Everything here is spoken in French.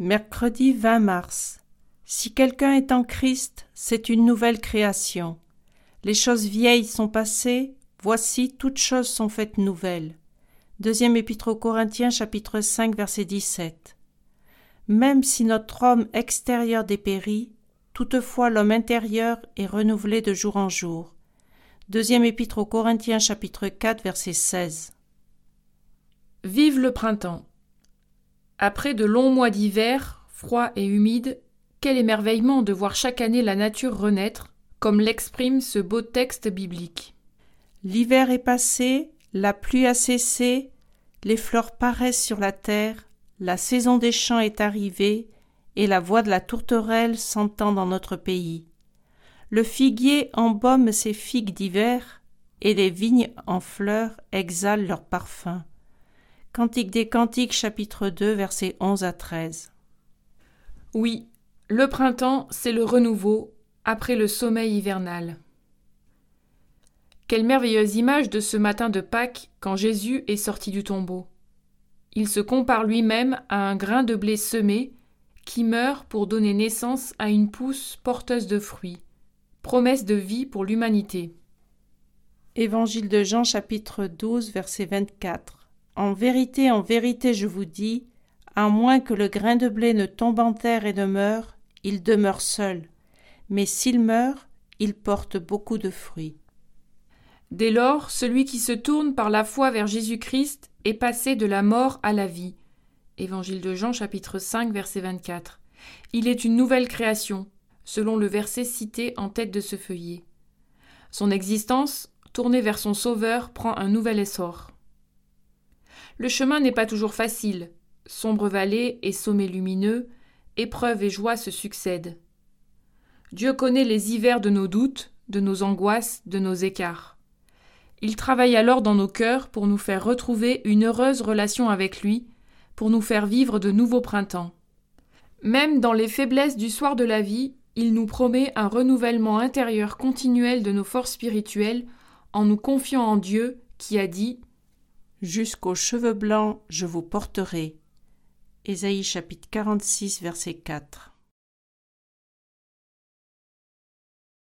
Mercredi 20 mars. Si quelqu'un est en Christ, c'est une nouvelle création. Les choses vieilles sont passées, voici toutes choses sont faites nouvelles. Deuxième épître aux Corinthiens, chapitre 5, verset 17. Même si notre homme extérieur dépérit, toutefois l'homme intérieur est renouvelé de jour en jour. Deuxième épître aux Corinthiens, chapitre 4, verset 16. Vive le printemps. Après de longs mois d'hiver, froids et humides, quel émerveillement de voir chaque année la nature renaître, comme l'exprime ce beau texte biblique. L'hiver est passé, la pluie a cessé, les fleurs paraissent sur la terre, la saison des champs est arrivée, et la voix de la tourterelle s'entend dans notre pays. Le figuier embaume ses figues d'hiver, et les vignes en fleurs exhalent leur parfum. Cantique des Cantiques, chapitre 2, versets 11 à 13. Oui, le printemps, c'est le renouveau, après le sommeil hivernal. Quelle merveilleuse image de ce matin de Pâques quand Jésus est sorti du tombeau. Il se compare lui-même à un grain de blé semé qui meurt pour donner naissance à une pousse porteuse de fruits, promesse de vie pour l'humanité. Évangile de Jean, chapitre 12, verset 24. En vérité, je vous dis, à moins que le grain de blé ne tombe en terre et ne meure, il demeure seul. Mais s'il meurt, il porte beaucoup de fruits. Dès lors, celui qui se tourne par la foi vers Jésus-Christ est passé de la mort à la vie. Évangile de Jean, chapitre 5, verset 24. Il est une nouvelle création, selon le verset cité en tête de ce feuillet. Son existence, tournée vers son Sauveur, prend un nouvel essor. Le chemin n'est pas toujours facile. Sombre vallée et sommet lumineux, épreuves et joies se succèdent. Dieu connaît les hivers de nos doutes, de nos angoisses, de nos écarts. Il travaille alors dans nos cœurs pour nous faire retrouver une heureuse relation avec lui, pour nous faire vivre de nouveaux printemps. Même dans les faiblesses du soir de la vie, il nous promet un renouvellement intérieur continuel de nos forces spirituelles en nous confiant en Dieu qui a dit « Jusqu'aux cheveux blancs, je vous porterai » Ésaïe chapitre 46, verset 4.